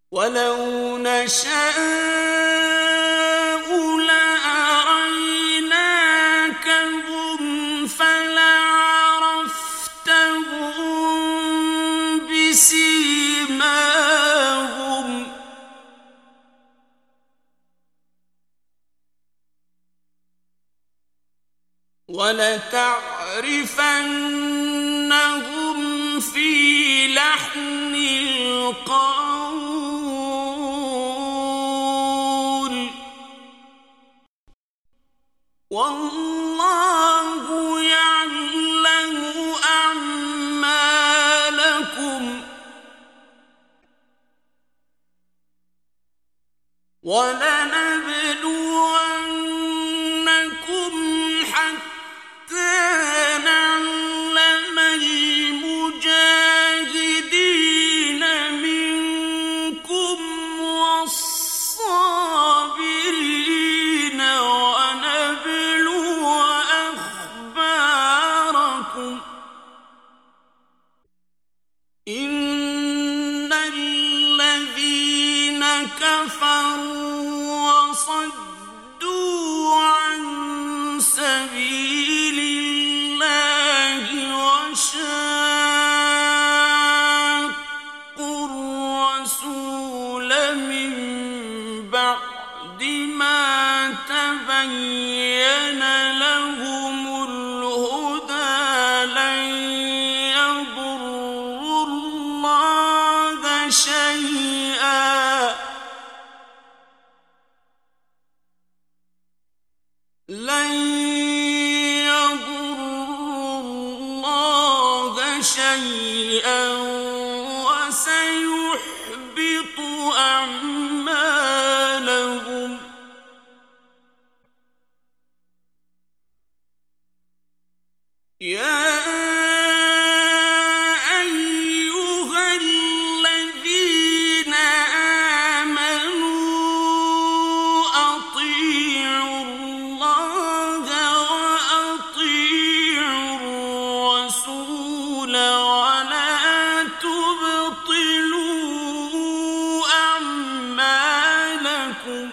ولو نشاء لأريناكهم فلعرفتهم بسيماهم ولتعرفنهم في لحن القول والله يعلم أعمالكم ولنبلونكم حتى نعلم المجاهدين منكم والصابرين ونبلو أخباركم إن الذين كفروا وصدوا عن سبيل الله وشاقوا الرسول من بعد ما تبين لهم الهدى لن يضروا الله شيئا وسيحبط أعمالهم يا أيها الذين آمنوا أطيعوا الله وأطيعوا الرسول ولا تبطلوا أعمالكم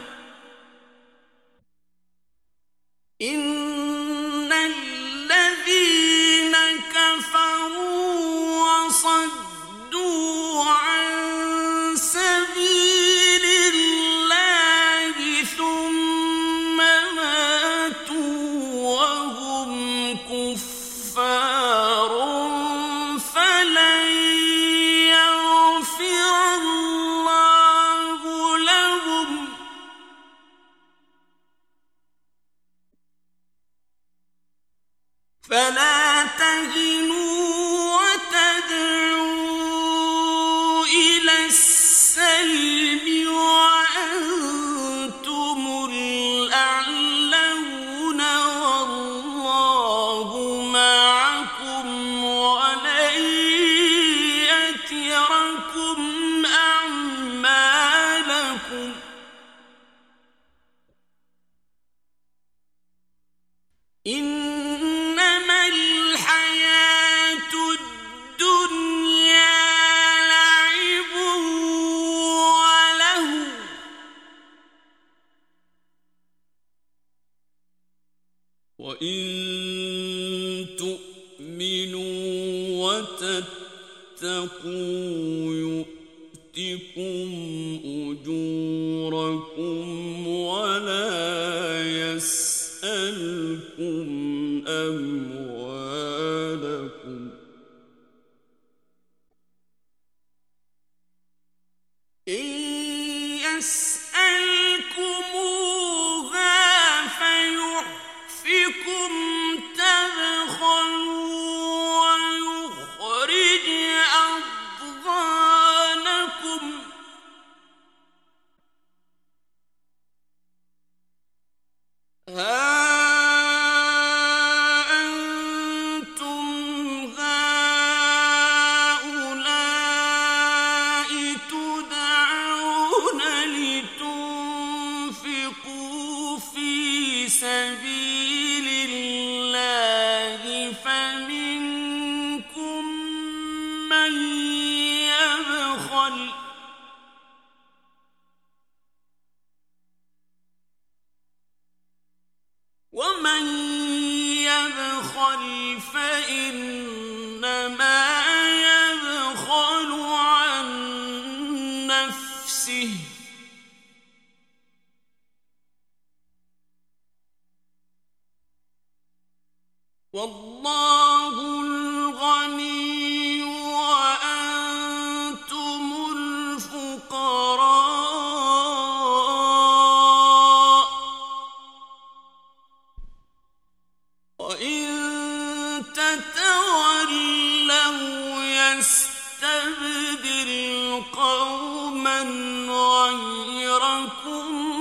إن الذين كفروا وصدوا عن سبيل الله ثم ماتوا وهم كفار فلن يغفر الله لهم فلا تهنوا وتدعوا إلى السلم وأنتم الأعلون والله معكم ولن يتركم أعمالكم إنما الحياة الدنيا لعب وله وإن تؤمنوا وتتقوا يؤتكم أجوركم ولا يسألكم أموالكم إن يسألكموها فيحفكم تبخلوا ويخرج أضغانكم ها أنتم هؤلاء تدعون لتنفقوا في سبيل الله فمنكم من يبخل يستبدل قوما غيركم